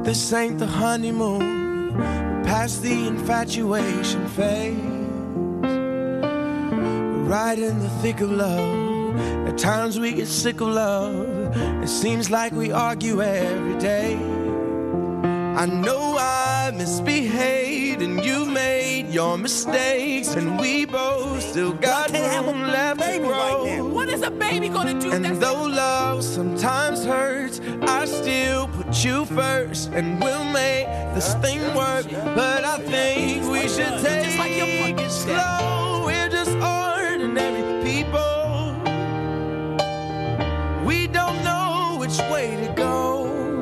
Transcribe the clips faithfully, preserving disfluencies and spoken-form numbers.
This ain't the honeymoon, we're past the infatuation phase. We're right in the thick of love. At times we get sick of love. It seems like we argue every day. I know I misbehaved and you've made your mistakes, and we both still got room left to grow. Right, what is a baby gonna do? And though love sometimes hurts, I still put you first, and we'll make this thing work. But I think we should take like it slow. We're just ordinary people. We don't know which way to go.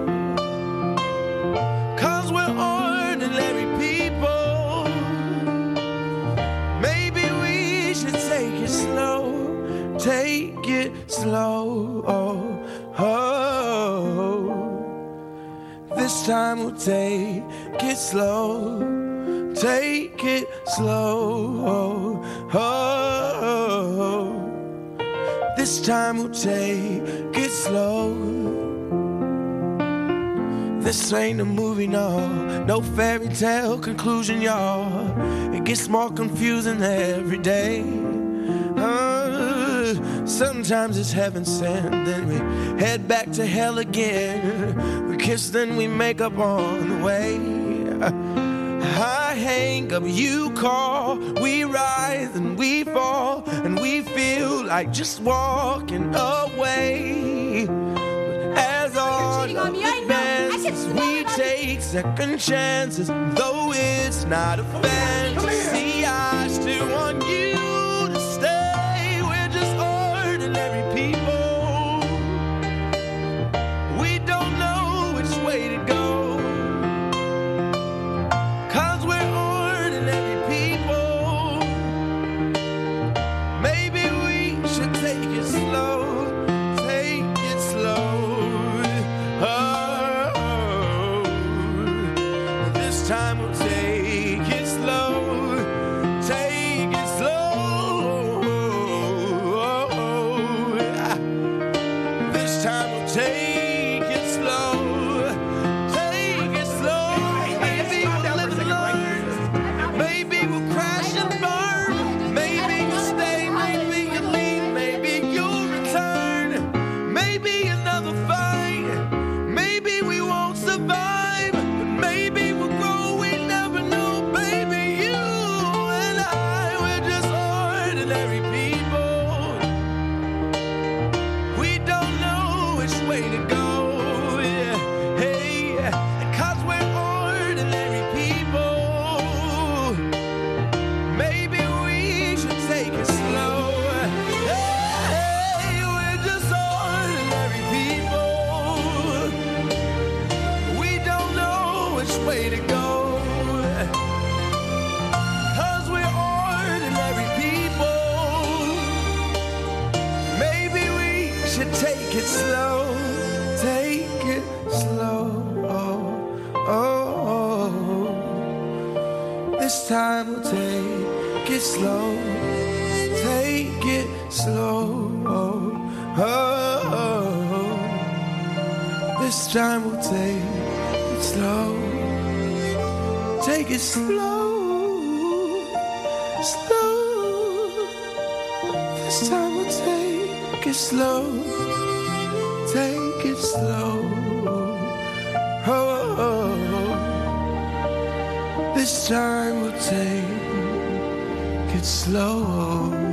Ordinary people. Maybe we should take it slow. Take it slow. Oh, oh. This time we'll take it slow. Take it slow. Oh, oh. This time we'll take it slow. This ain't a movie, no, no fairy tale conclusion, y'all. It gets more confusing every day. Uh, sometimes it's heaven sent, then we head back to hell again. We kiss, then we make up on the way. I hang up, you call, we rise and we fall, and we feel like just walking away. But as all we take second chances, though it's not a fantasy. I still want you to stay. We're just ordinary people. We don't know which way to go, 'cause we're ordinary people. Maybe we should take it slow. Take it slow. Oh. Time we'll take it slow, take it slow. This time we'll take it slow, take it slow. Maybe we'll live and learn, maybe we'll crash and burn. Maybe you'll stay, maybe you'll leave, maybe you'll return. Maybe another fight, maybe we won't survive, but maybe we'll grow. Way to go, yeah, hey, 'cause we're ordinary people. Maybe we should take it slow. Hey, we're just ordinary people. We don't know which way to go, 'cause we're ordinary people. Maybe we should take it slow. Take it slow, oh, oh, oh. This time we'll take it slow. Take it slow, oh, oh, oh. This time we'll take it slow. Take it slow, slow. This time we'll take it slow. Take it slow. Oh, oh, oh. This time we'll take it slow.